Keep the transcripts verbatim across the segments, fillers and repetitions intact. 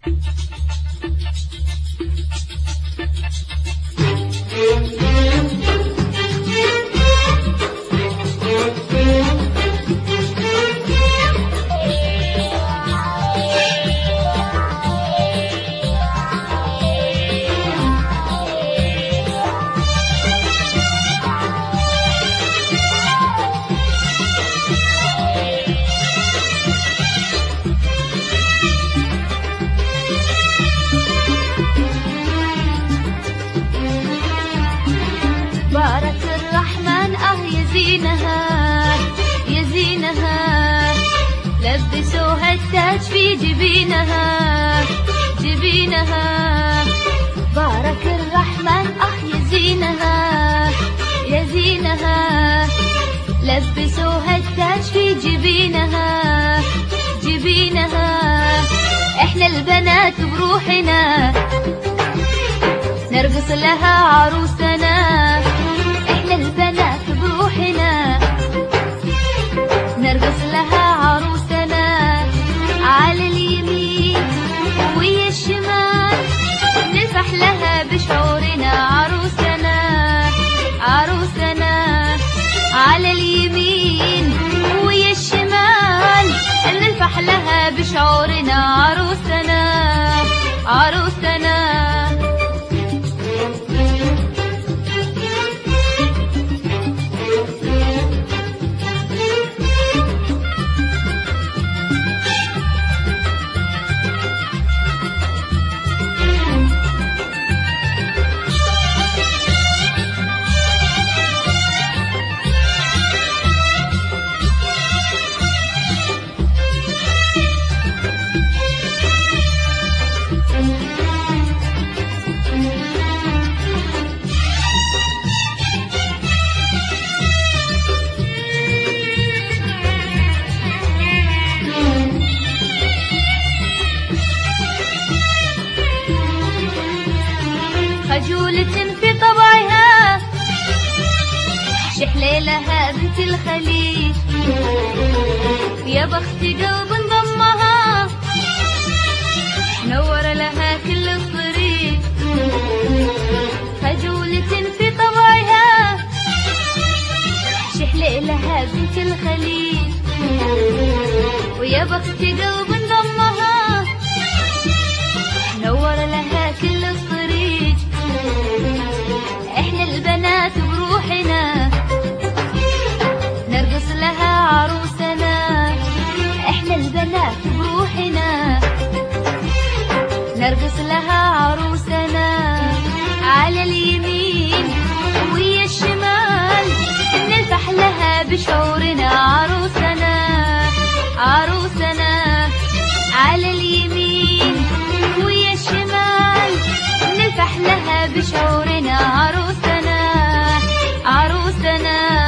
بارك الرحمن اه يزينها يزينها، لبسوها التاج في جبينها جبينها. بارك الرحمن اه يزينها يزينها، لبسوها التاج في جبينها جبينها. احنا البنات بروحنا نرقص لها عروسنا، احنا البنات بروحنا نرقص لها عروسنا. على اليمين ويا الشمال نلفح لها بشعورنا عروسنا عروسنا. على اليمين ويا الشمال نلفح لها بشعورنا عروسنا عروسنا. خجولة في طبعها شحليلها بنت الخليج، يا بخت قلب انضمها نور لها كل الطريق. خجولة في طبعها شحليلها بنت الخليج، ويا بخت قلب انضمها نور لها كل الطريق. احنا البنات بروحنا نرقص لها عروسنا، احنا البنات بروحنا نرقص لها عروسنا. على اليمين ويا الشمال نلفح لها بشعورنا عروسنا عروسنا. على اليمين ويا الشمال نلفح لها بشعورنا عروسنا عروسنا.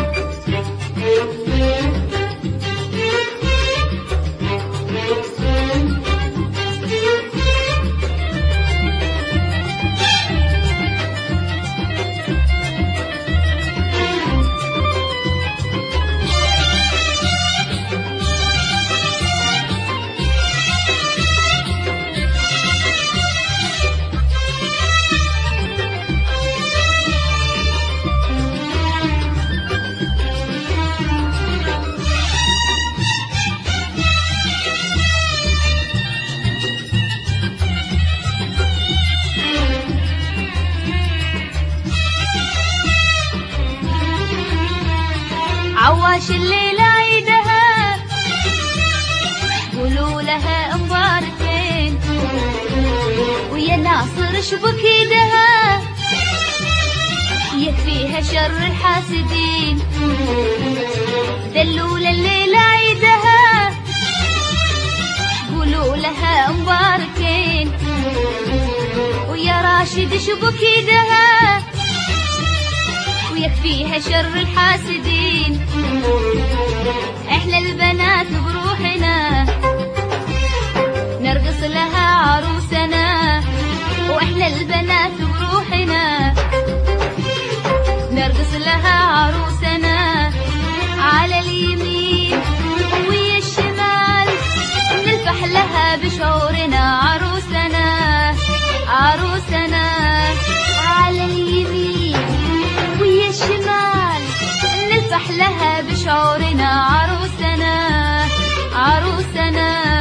عواش الليلة عيدها قولوا لها مباركين، ويا ناصر شبك يدها يكفيها شر الحاسدين. دلولا الليلة عيدها قولوا لها مباركين، ويا راشد شبك يدها ويكفيها شر الحاسدين. احنا البنات بروحنا نرقص لها عروسنا، واحنا البنات بروحنا نرقص لها عروسنا. على اليمين ويا الشمال نلفح لها بشعورنا عروسنا. عروسنا